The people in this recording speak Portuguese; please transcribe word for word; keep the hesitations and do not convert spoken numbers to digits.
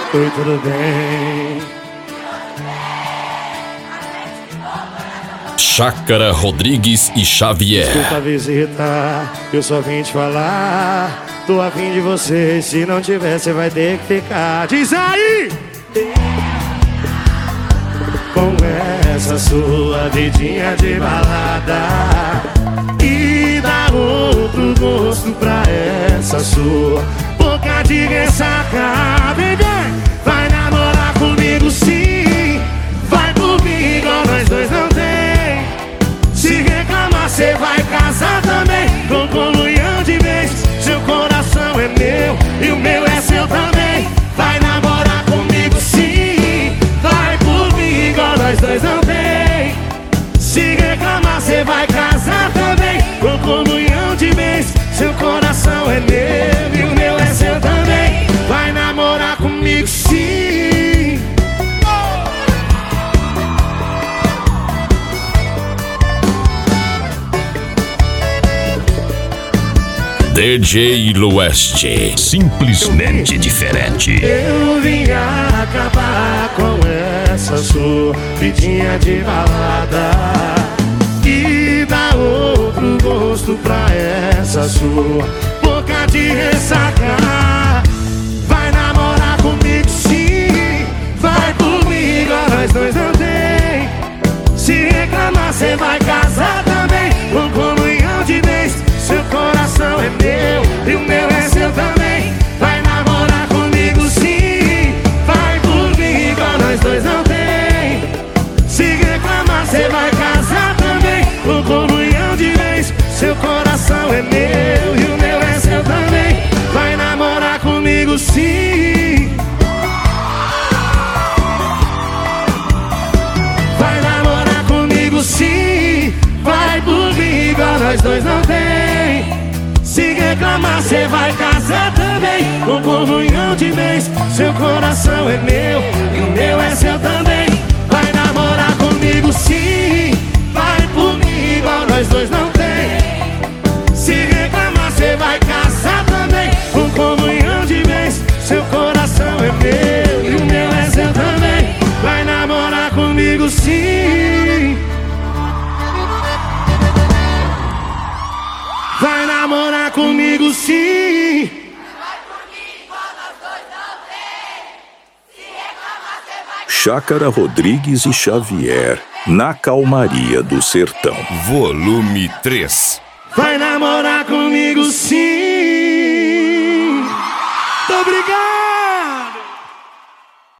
Oi, tudo bem? Chácara Rodrigues e Xavier. Desculpa a visita, eu só vim te falar. Tô afim de você, se não tiver, você vai ter que ficar. Diz aí! Com essa sua vidinha de balada e dá outro gosto pra essa sua boca de ressaca. Vem, vem! Vai namorar comigo sim, vai por mim igual nós dois não tem. Se reclamar cê vai casar também, com comunhão de vez. Seu coração é meu e o meu é seu também. Vai namorar comigo sim, vai por mim igual nós dois não tem. Se reclamar cê vai casar também, com comunhão de vez. Seu coração é meu e o meu é seu também. Vai namorar comigo sim. D J Lueste, simplesmente diferente. Eu vim acabar com essa sua vidinha de balada e dar outro gosto pra essa sua boca de ressaca. Vai namorar comigo sim, vai por mim igual nós dois não tem. Se reclamar cê vai casar também, com comunhão de vez. Seu coração é meu e o meu é seu também. Vai namorar comigo sim, vai por mim igual nós dois não tem. Se reclamar cê vai casar também, com comunhão de vez. Seu coração é meu e o meu é seu também. Vai namorar comigo sim. Vai namorar comigo sim, vai por mim igual nós dois não tem. Se reclamar cê vai casar também, com comunhão de vez. Seu coração é meu e o meu é seu também. Vai namorar comigo sim, vai por mim igual nós dois não tem. Se reclamar cê vai casar também, com comunhão de vez. Seu coração é meu e o meu é seu também. Vai namorar comigo sim. Vai namorar comigo sim. Vai por mim igual nós dois não tem. Se reclamar cê vai. Chácara Rodrigues e Xavier, na calmaria do sertão. Volume três. Vai namorar comigo sim. Muito obrigado.